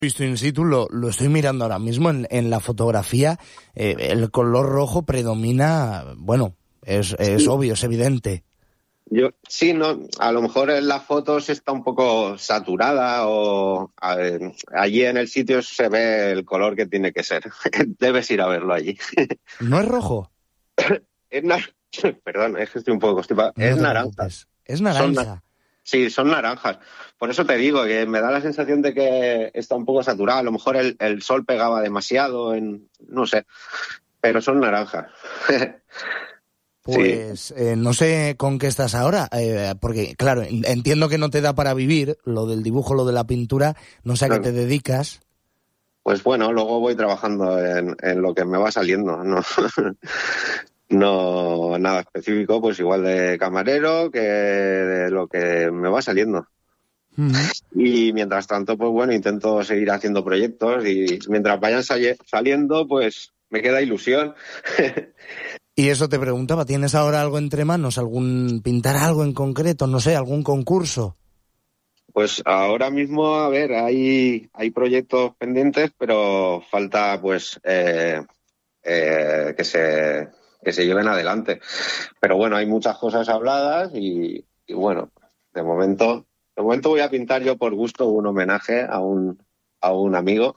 Visto in situ, lo estoy mirando ahora mismo en la fotografía, el color rojo predomina, bueno, es obvio, es evidente. Sí, no, a lo mejor en las fotos está un poco saturada o allí en el sitio se ve el color que tiene que ser. Debes ir a verlo allí. ¿No es rojo? Perdón, es que estoy un poco constipado. No es naranja. Es naranja. Sí, son naranjas. Por eso te digo que me da la sensación de que está un poco saturado. A lo mejor el sol pegaba demasiado, no sé, pero son naranjas. Pues sí. No sé con qué estás ahora, porque claro, entiendo que no te da para vivir, lo del dibujo, lo de la pintura, no sé a qué te dedicas. Pues bueno, luego voy trabajando en lo que me va saliendo, ¿no? No, nada específico, pues igual de camarero que de lo que me va saliendo. Y mientras tanto, pues bueno, intento seguir haciendo proyectos y mientras vayan saliendo, pues me queda ilusión. Y eso te preguntaba, ¿tienes ahora algo entre manos? ¿Pintar algo en concreto? No sé, ¿algún concurso? Pues ahora mismo, a ver, hay proyectos pendientes, pero falta pues que se lleven adelante. Pero bueno, hay muchas cosas habladas y bueno, de momento voy a pintar yo por gusto un homenaje a un amigo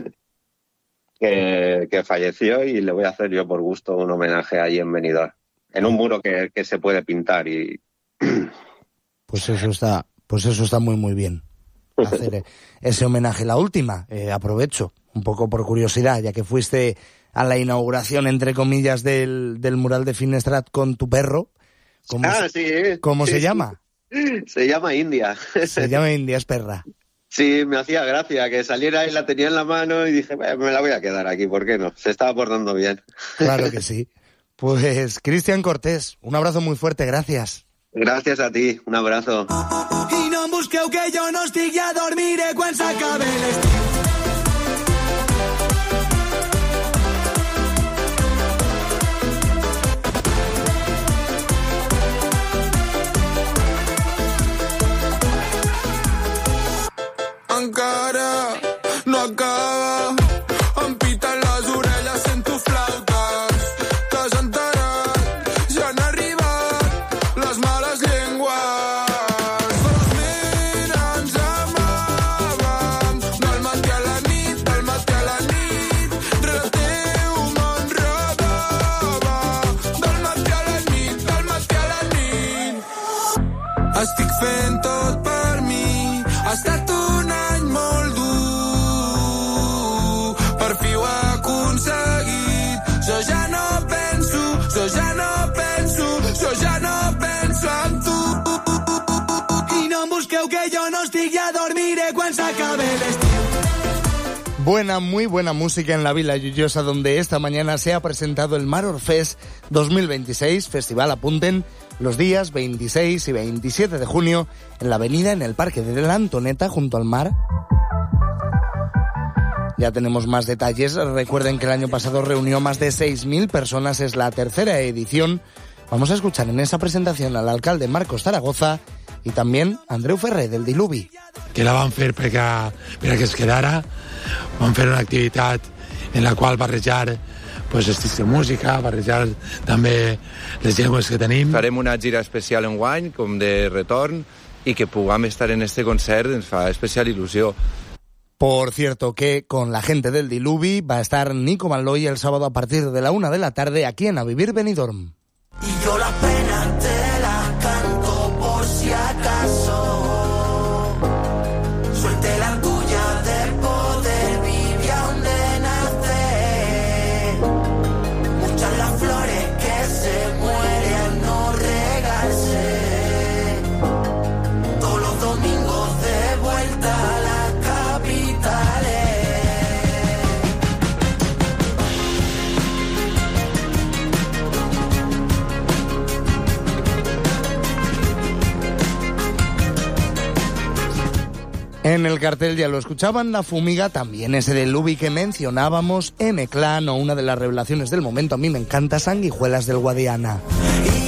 que falleció y le voy a hacer yo por gusto un homenaje ahí en Benidorm, en un muro que se puede pintar y... Pues eso está muy muy bien, hacer ese homenaje. La última, aprovecho, un poco por curiosidad, ya que fuiste a la inauguración, entre comillas, del mural de Finestrat con tu perro. ¿Cómo se llama? Se llama India. Se llama India, es perra. Sí, me hacía gracia que saliera y la tenía en la mano y dije, me la voy a quedar aquí, ¿por qué no? Se estaba portando bien. Claro que sí. Pues, Cristian Cortés, un abrazo muy fuerte, gracias. Gràcies a ti, un abrazo. I no em busqueu que jo no estigui a dormir quan s'acabe l'estiu. Encara no acaba, em piten les orelles, sento flautes, t'has enterat, ja han arribat les males llengües. Fa mira, ens amàvem, del matí a la nit, rere teu m'enredava, del matí a la nit. Estic fent tot per mi, ha estat un any molt dur, per fi ho he aconseguit, jo ja no penso en tu. I no em busqueu que jo no estigui a dormir quan s'acabe l'estiu. Buena, muy buena música en la Vila Lloyosa, donde esta mañana se ha presentado el Maror Fest 2026, festival, apunten, los días 26 y 27 de junio en la avenida, en el Parque de la Antoneta, junto al mar. Ya tenemos más detalles. Recuerden que el año pasado reunió más de 6.000 personas, es la tercera edición. Vamos a escuchar en esa presentación al alcalde Marcos Zaragoza y también a Andreu Ferrer, del Diluvi. Que la van fer perquè es quedara, van fer una activitat en la qual barrejar pues, estils de música, barrejar també les llengües que tenim. Farem una gira especial enguany, com de retorn, i que puguem estar en este concert ens fa especial il·lusió. Por cierto, que con la gente del Diluvi va a estar Nico Manloy el sábado a partir de la 1 de la tarde aquí en A Vivir Benidorm. Y yo la pena te la canto por si acaso. Suerte la tuya de poder vivir donde nacer. Muchas las flores que se mueren al no regarse. Todos los domingos de vuelta a las capitales. En el cartel ya lo escuchaban, La Fumiga, también ese del Lubi que mencionábamos, M-Clan o una de las revelaciones del momento, a mí me encanta, Sanguijuelas del Guadiana.